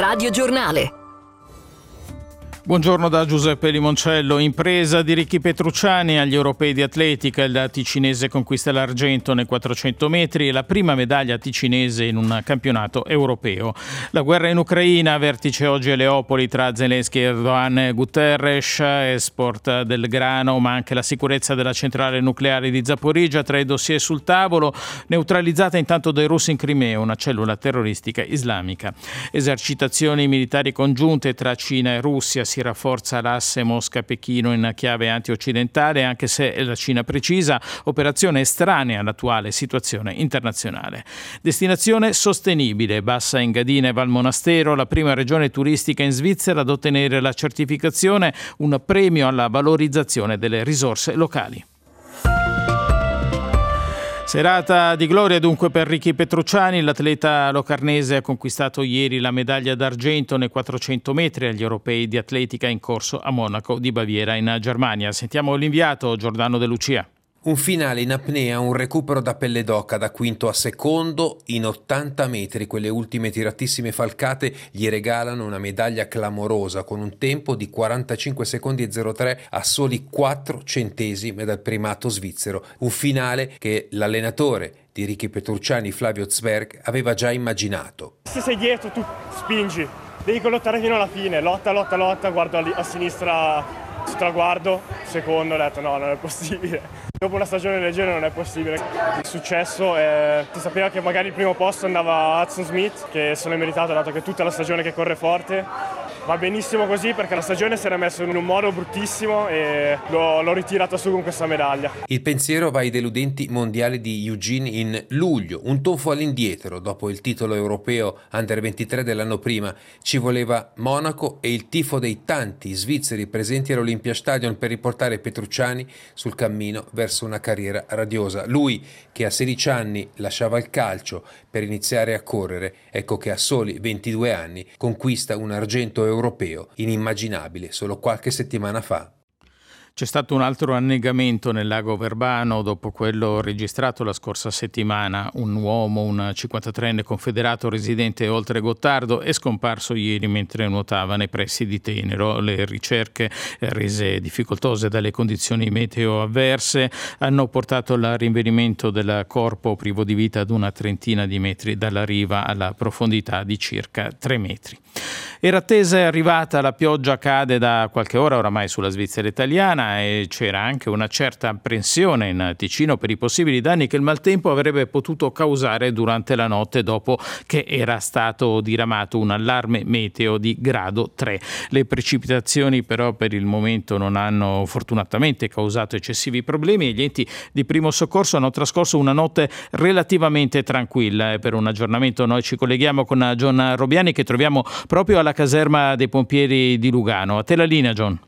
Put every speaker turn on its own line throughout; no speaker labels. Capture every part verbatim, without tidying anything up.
Radio Giornale.
Buongiorno da Giuseppe Limoncello. Impresa di Ricky Petrucciani agli europei di atletica. Il ticinese conquista l'argento nei quattrocento metri e la prima medaglia ticinese in un campionato europeo. La guerra in Ucraina, vertice oggi a Leopoli tra Zelensky, Erdogan e Guterres, export del grano ma anche la sicurezza della centrale nucleare di Zaporizhzhia tra i dossier sul tavolo, neutralizzata intanto dai russi in Crimea, una cellula terroristica islamica. Esercitazioni militari congiunte tra Cina e Russia, si rafforza l'asse Mosca-Pechino in chiave anti-occidentale, anche se la Cina precisa operazione estranea all'attuale situazione internazionale. Destinazione sostenibile, Bassa Engadina e Valmonastero, la prima regione turistica in Svizzera ad ottenere la certificazione, un premio alla valorizzazione delle risorse locali. Serata di gloria dunque per Ricky Petrucciani. L'atleta locarnese ha conquistato ieri la medaglia d'argento nei quattrocento metri agli europei di atletica in corso a Monaco di Baviera in Germania. Sentiamo l'inviato Giordano De Lucia.
Un finale in apnea, un recupero da pelle d'oca da quinto a secondo in ottanta metri. Quelle ultime tiratissime falcate gli regalano una medaglia clamorosa con un tempo di quarantacinque secondi e zero tre a soli quattro centesimi dal primato svizzero. Un finale che l'allenatore di Ricky Petrucciani, Flavio Zwerg, aveva già immaginato.
Se sei dietro tu spingi, devi lottare fino alla fine, lotta, lotta, lotta, guardo a, a sinistra sul traguardo, secondo, ho detto no, non è possibile. Dopo una stagione del genere non è possibile. Il successo è... si sapeva che magari il primo posto andava a Hudson Smith, che se l'è meritato dato che è tutta la stagione che corre forte. Va benissimo così perché la stagione si era messa in un modo bruttissimo e l'ho, l'ho ritirata su con questa medaglia.
Il pensiero va ai deludenti mondiali di Eugene in luglio, un tonfo all'indietro dopo il titolo europeo under ventitré dell'anno prima. Ci voleva Monaco e il tifo dei tanti svizzeri presenti all'Olympia Stadium per riportare Petrucciani sul cammino verso una carriera radiosa. Lui che a sedici anni lasciava il calcio per iniziare a correre, ecco che a soli ventidue anni conquista un argento europeo inimmaginabile solo qualche settimana fa.
C'è stato un altro annegamento nel lago Verbano dopo quello registrato la scorsa settimana. Un uomo, un cinquantatreenne confederato residente oltre Gottardo, è scomparso ieri mentre nuotava nei pressi di Tenero. Le ricerche, rese difficoltose dalle condizioni meteo avverse, hanno portato al rinvenimento del corpo privo di vita ad una trentina di metri dalla riva alla profondità di circa tre metri. Era attesa e arrivata la pioggia, cade da qualche ora oramai sulla Svizzera italiana e c'era anche una certa apprensione in Ticino per i possibili danni che il maltempo avrebbe potuto causare durante la notte dopo che era stato diramato un allarme meteo di grado tre. Le precipitazioni però per il momento non hanno fortunatamente causato eccessivi problemi e gli enti di primo soccorso hanno trascorso una notte relativamente tranquilla. E per un aggiornamento noi ci colleghiamo con John Robiani che troviamo proprio alla caserma dei pompieri di Lugano. A te la linea, John.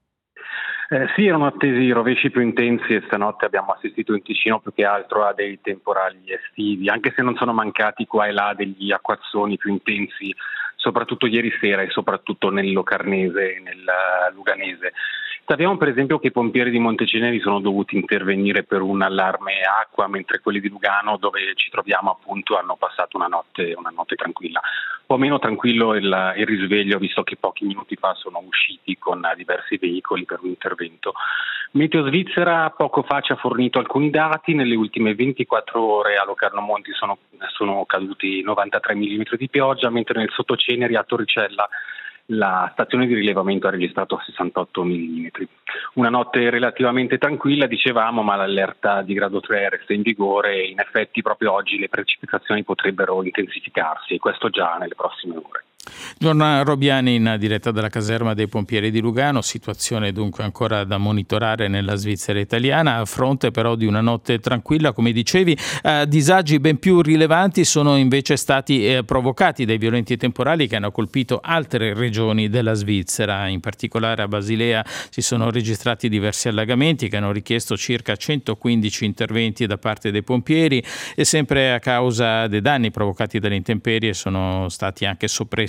Eh, sì, erano attesi rovesci più intensi e stanotte abbiamo assistito in Ticino più che altro a dei temporali estivi, anche se non sono mancati qua e là degli acquazzoni più intensi, soprattutto ieri sera e soprattutto nel Locarnese e nel Luganese. Sappiamo per esempio che i pompieri di Monteceneri sono dovuti intervenire per un allarme acqua, mentre quelli di Lugano, dove ci troviamo appunto, hanno passato una notte, una notte tranquilla. Un po' meno tranquillo il, il risveglio, visto che pochi minuti fa sono usciti con diversi veicoli per un intervento. Meteo Svizzera poco fa ci ha fornito alcuni dati. Nelle ultime ventiquattro ore a Locarno Monti sono, sono caduti novantatré millimetri di pioggia, mentre nel Sottoceneri a Torricella la stazione di rilevamento ha registrato sessantotto millimetri. Una notte relativamente tranquilla, dicevamo, ma l'allerta di grado tre resta in vigore e in effetti proprio oggi le precipitazioni potrebbero intensificarsi e questo già nelle prossime ore.
Giorno Robiani in diretta dalla caserma dei pompieri di Lugano, situazione dunque ancora da monitorare nella Svizzera italiana, a fronte però di una notte tranquilla, come dicevi. Eh, disagi ben più rilevanti sono invece stati eh, provocati dai violenti temporali che hanno colpito altre regioni della Svizzera, in particolare a Basilea si sono registrati diversi allagamenti che hanno richiesto circa centoquindici interventi da parte dei pompieri e sempre a causa dei danni provocati dalle intemperie sono stati anche soppressi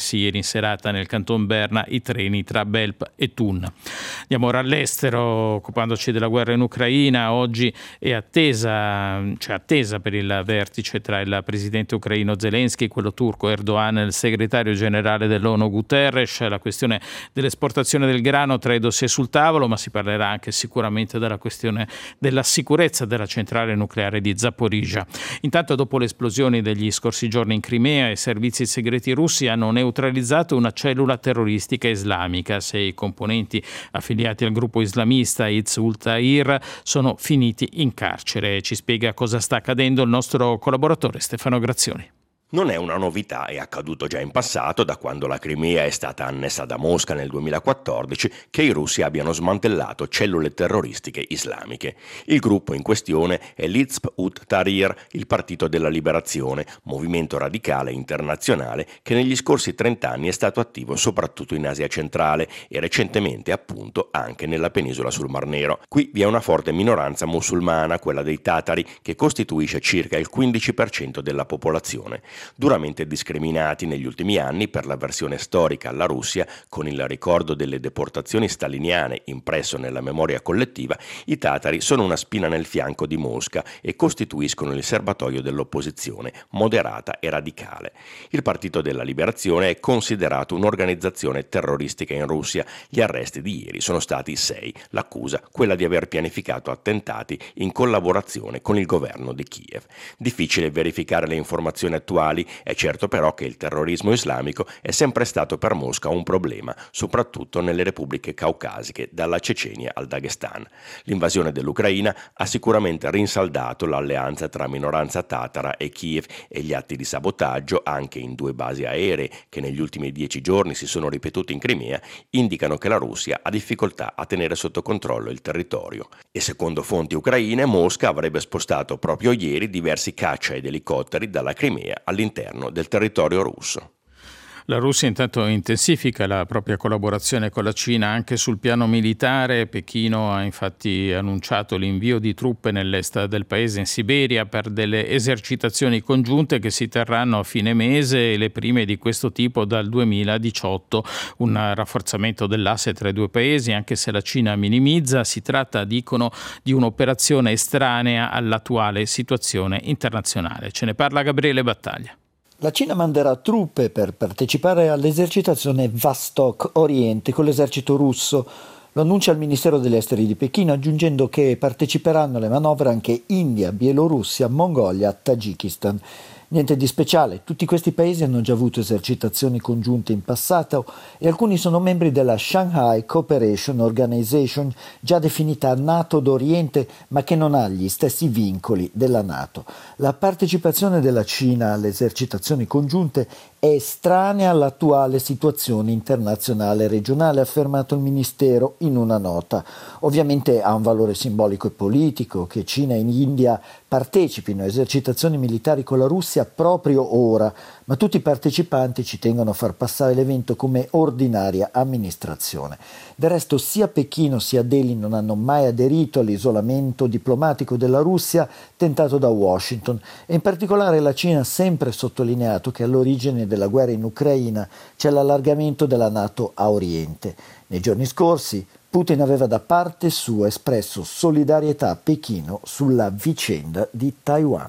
persi ieri in serata nel canton Berna i treni tra Belp e Thun. Andiamo ora all'estero, occupandoci della guerra in Ucraina. Oggi è attesa, cioè attesa per il vertice tra il presidente ucraino Zelensky, quello turco Erdogan e il segretario generale dell'ONU Guterres. La questione dell'esportazione del grano tra i dossier sul tavolo, ma si parlerà anche sicuramente della questione della sicurezza della centrale nucleare di Zaporizhzhia. Intanto, dopo le esplosioni degli scorsi giorni in Crimea, i servizi segreti russi hanno neutralizzato una cellula terroristica islamica. Sei componenti affiliati al gruppo islamista Hizb ut-Tahrir sono finiti in carcere. Ci spiega cosa sta accadendo il nostro collaboratore Stefano Grazioni.
Non è una novità, è accaduto già in passato, da quando la Crimea è stata annessa da Mosca nel duemilaquattordici, che i russi abbiano smantellato cellule terroristiche islamiche. Il gruppo in questione è l'Hizb ut-Tahrir, il Partito della Liberazione, movimento radicale internazionale che negli scorsi trent'anni è stato attivo soprattutto in Asia centrale e recentemente appunto anche nella penisola sul Mar Nero. Qui vi è una forte minoranza musulmana, quella dei tatari, che costituisce circa il quindici per cento della popolazione. Duramente discriminati negli ultimi anni per l'avversione storica alla Russia, con il ricordo delle deportazioni staliniane impresso nella memoria collettiva, i tatari sono una spina nel fianco di Mosca e costituiscono il serbatoio dell'opposizione, moderata e radicale. Il Partito della Liberazione è considerato un'organizzazione terroristica in Russia. Gli arresti di ieri sono stati sei, l'accusa quella di aver pianificato attentati in collaborazione con il governo di Kiev. Difficile verificare le informazioni attuali. È certo però che il terrorismo islamico è sempre stato per Mosca un problema, soprattutto nelle repubbliche caucasiche, dalla Cecenia al Dagestan. L'invasione dell'Ucraina ha sicuramente rinsaldato l'alleanza tra minoranza tatara e Kiev e gli atti di sabotaggio, anche in due basi aeree che negli ultimi dieci giorni si sono ripetuti in Crimea, indicano che la Russia ha difficoltà a tenere sotto controllo il territorio. E secondo fonti ucraine, Mosca avrebbe spostato proprio ieri diversi caccia ed elicotteri dalla Crimea all'interno del territorio russo.
La Russia intanto intensifica la propria collaborazione con la Cina anche sul piano militare. Pechino ha infatti annunciato l'invio di truppe nell'est del paese, in Siberia, per delle esercitazioni congiunte che si terranno a fine mese, e le prime di questo tipo dal duemiladiciotto. Un rafforzamento dell'asse tra i due paesi, anche se la Cina minimizza. Si tratta, dicono, di un'operazione estranea all'attuale situazione internazionale. Ce ne parla Gabriele Battaglia.
La Cina manderà truppe per partecipare all'esercitazione Vostok Oriente con l'esercito russo. Lo annuncia il Ministero degli Esteri di Pechino, aggiungendo che parteciperanno alle manovre anche India, Bielorussia, Mongolia, Tagikistan. Niente di speciale, tutti questi paesi hanno già avuto esercitazioni congiunte in passato e alcuni sono membri della Shanghai Cooperation Organization, già definita NATO d'Oriente, ma che non ha gli stessi vincoli della NATO. La partecipazione della Cina alle esercitazioni congiunte è estranea all'attuale situazione internazionale e regionale, ha affermato il Ministero in una nota. Ovviamente ha un valore simbolico e politico che Cina e India partecipino a esercitazioni militari con la Russia proprio ora, ma tutti i partecipanti ci tengono a far passare l'evento come ordinaria amministrazione. Del resto sia Pechino sia Delhi non hanno mai aderito all'isolamento diplomatico della Russia tentato da Washington, e in particolare la Cina ha sempre sottolineato che all'origine della guerra in Ucraina c'è l'allargamento della NATO a Oriente. Nei giorni scorsi Putin aveva da parte sua espresso solidarietà a Pechino sulla vicenda di Taiwan.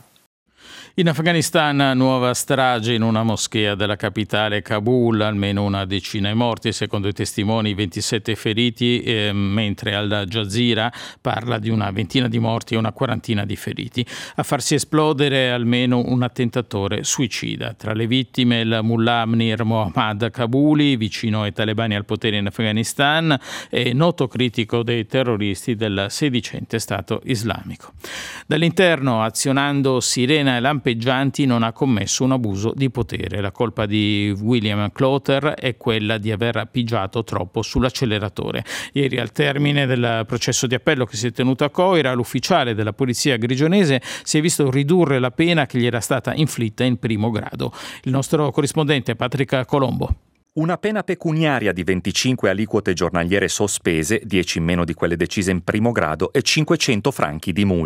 In Afghanistan, nuova strage in una moschea della capitale Kabul, almeno una decina di morti, secondo i testimoni ventisette feriti, eh, mentre Al Jazeera parla di una ventina di morti e una quarantina di feriti. A farsi esplodere almeno un attentatore suicida. Tra le vittime il mullah Amir Mohammad Kabuli, vicino ai talebani al potere in Afghanistan e noto critico dei terroristi del sedicente Stato islamico. Dall'interno, azionando sirena e lampeggianti, non ha commesso un abuso di potere. La colpa di William Clother è quella di aver pigiato troppo sull'acceleratore. Ieri, al termine del processo di appello che si è tenuto a Coira, l'ufficiale della polizia grigionese si è visto ridurre la pena che gli era stata inflitta in primo grado. Il nostro corrispondente Patrick Colombo.
Una pena pecuniaria di venticinque aliquote giornaliere sospese, dieci in meno di quelle decise in primo grado, e cinquecento franchi di multa.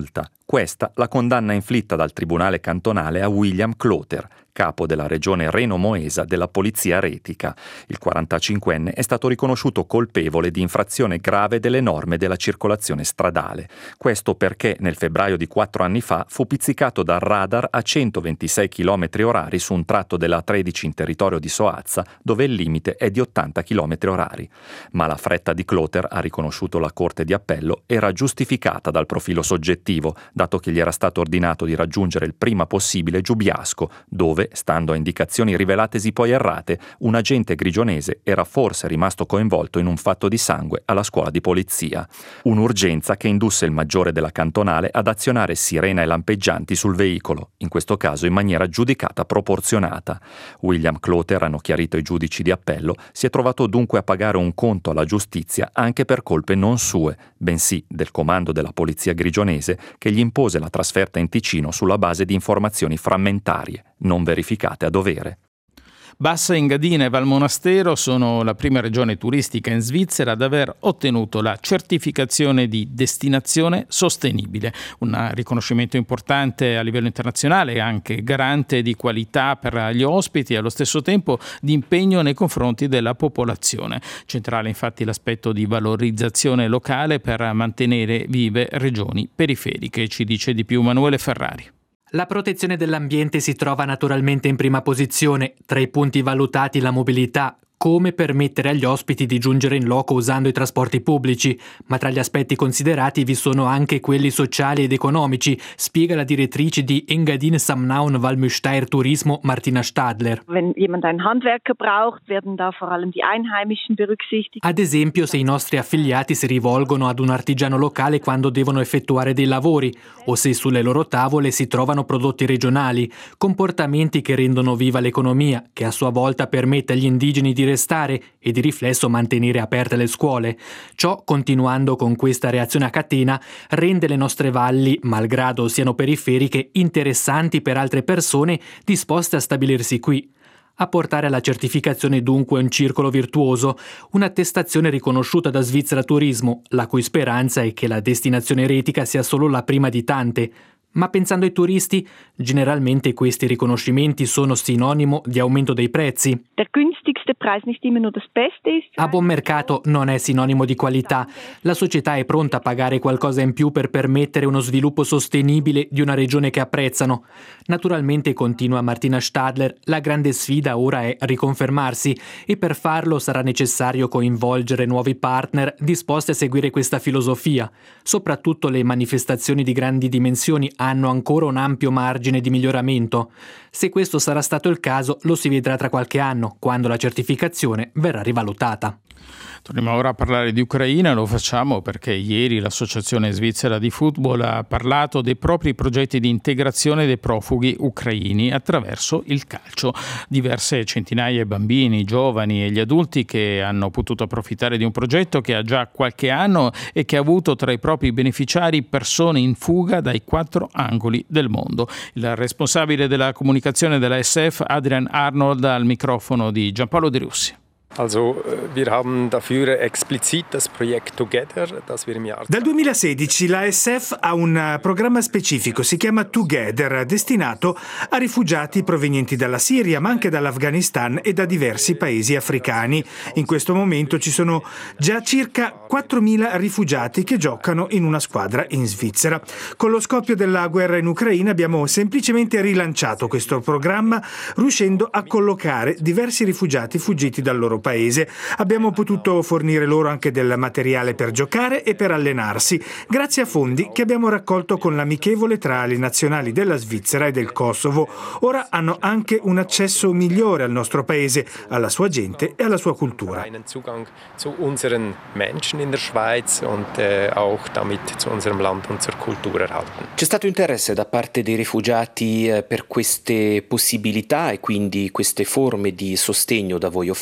Questa la condanna inflitta dal Tribunale cantonale a William Cloter, capo della regione Reno-Moesa della Polizia Retica. Il quarantacinquenne è stato riconosciuto colpevole di infrazione grave delle norme della circolazione stradale. Questo perché nel febbraio di quattro anni fa fu pizzicato dal radar a centoventisei chilometri orari su un tratto della A tredici in territorio di Soazza, dove il limite è di ottanta chilometri orari. Ma la fretta di Cloter, ha riconosciuto la Corte di Appello, era giustificata dal profilo soggettivo, dato che gli era stato ordinato di raggiungere il prima possibile Giubiasco, dove, stando a indicazioni rivelatesi poi errate, un agente grigionese era forse rimasto coinvolto in un fatto di sangue alla scuola di polizia. Un'urgenza che indusse il maggiore della cantonale ad azionare sirena e lampeggianti sul veicolo, in questo caso in maniera giudicata proporzionata. William Cloter, hanno chiarito i giudici di appello, si è trovato dunque a pagare un conto alla giustizia anche per colpe non sue, bensì del comando della polizia grigionese che gli impose la trasferta in Ticino sulla base di informazioni frammentarie, non verificate a dovere.
Bassa Engadina e Valmonastero sono la prima regione turistica in Svizzera ad aver ottenuto la certificazione di destinazione sostenibile, un riconoscimento importante a livello internazionale e anche garante di qualità per gli ospiti e allo stesso tempo di impegno nei confronti della popolazione. Centrale infatti l'aspetto di valorizzazione locale per mantenere vive regioni periferiche, ci dice di più Manuele Ferrari.
La protezione dell'ambiente si trova naturalmente in prima posizione, tra i punti valutati la mobilità, come permettere agli ospiti di giungere in loco usando i trasporti pubblici, ma tra gli aspetti considerati vi sono anche quelli sociali ed economici, spiega la direttrice di Engadin Samnaun Valmüsteier Turismo Martina Stadler.
Wenn jemand einen Handwerker braucht, werden da vor allem die Einheimischen berücksichtigt.
Ad esempio, se i nostri affiliati si rivolgono ad un artigiano locale quando devono effettuare dei lavori, o se sulle loro tavole si trovano prodotti regionali, comportamenti che rendono viva l'economia, che a sua volta permette agli indigeni di restare e di riflesso mantenere aperte le scuole. Ciò, continuando con questa reazione a catena, rende le nostre valli, malgrado siano periferiche, interessanti per altre persone disposte a stabilirsi qui. A portare alla certificazione dunque un circolo virtuoso, un'attestazione riconosciuta da Svizzera Turismo, la cui speranza è che la destinazione retica sia solo la prima di tante. Ma pensando ai turisti, generalmente questi riconoscimenti sono sinonimo di aumento dei prezzi.
Der günstigste Preis nicht immer nur das Beste ist.
A buon mercato non è sinonimo di qualità. La società è pronta a pagare qualcosa in più per permettere uno sviluppo sostenibile di una regione che apprezzano. Naturalmente, continua Martina Stadler, la grande sfida ora è riconfermarsi e per farlo sarà necessario coinvolgere nuovi partner disposti a seguire questa filosofia. Soprattutto le manifestazioni di grandi dimensioni hanno ancora un ampio margine di miglioramento. Se questo sarà stato il caso, lo si vedrà tra qualche anno, quando la certificazione verrà rivalutata.
Torniamo ora a parlare di Ucraina, lo facciamo perché ieri l'Associazione Svizzera di Football ha parlato dei propri progetti di integrazione dei profughi ucraini attraverso il calcio. Diverse centinaia di bambini, giovani e gli adulti che hanno potuto approfittare di un progetto che ha già qualche anno e che ha avuto tra i propri beneficiari persone in fuga dai quattro angoli del mondo. Il responsabile della comunicazione della S F, Adrian Arnold, al microfono di Giampaolo De Russi.
Also, wir haben dafür explizit das Projekt Together, das wir im Jahr
Dal duemilasedici la S F ha un programma specifico, si chiama Together, destinato a rifugiati provenienti dalla Siria, ma anche dall'Afghanistan e da diversi paesi africani. In questo momento ci sono già circa quattromila rifugiati che giocano in una squadra in Svizzera. Con lo scoppio della guerra in Ucraina abbiamo semplicemente rilanciato questo programma, riuscendo a collocare diversi rifugiati fuggiti dal loro paese. Abbiamo potuto fornire loro anche del materiale per giocare e per allenarsi, grazie a fondi che abbiamo raccolto con l'amichevole tra le nazionali della Svizzera e del Kosovo. Ora hanno anche un accesso migliore al nostro paese, alla sua gente e alla sua cultura.
Einen Zugang zu unseren Menschen in der Schweiz und äh, auch damit zu unserem Land und zur Kultur erhalten.
C'è stato interesse da parte dei rifugiati eh, per queste possibilità e quindi queste forme di sostegno da voi offerte?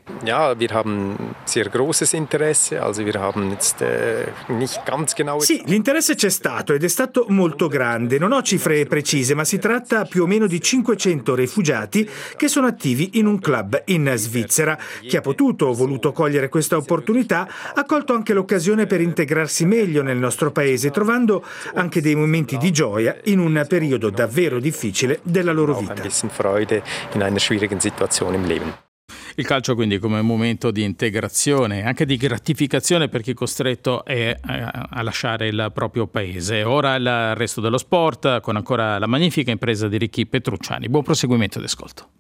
Ja, wir haben sehr großes Interesse, also wir haben jetzt äh, nicht ganz genau.
Sì, l'interesse c'è stato ed è stato molto grande. Non ho cifre precise, ma si tratta più o meno di cinquecento rifugiati che sono attivi in un club in Svizzera. Chi ha potuto o voluto cogliere questa opportunità ha colto anche l'occasione per integrarsi meglio nel nostro paese, trovando anche dei momenti di gioia in un periodo davvero difficile della loro vita.
Ein bisschen Freude in einer schwierigen Situation im Leben.
Il calcio quindi come momento di integrazione, anche di gratificazione per chi è costretto è a lasciare il proprio paese. Ora il resto dello sport con ancora la magnifica impresa di Ricky Petrucciani. Buon proseguimento di ascolto.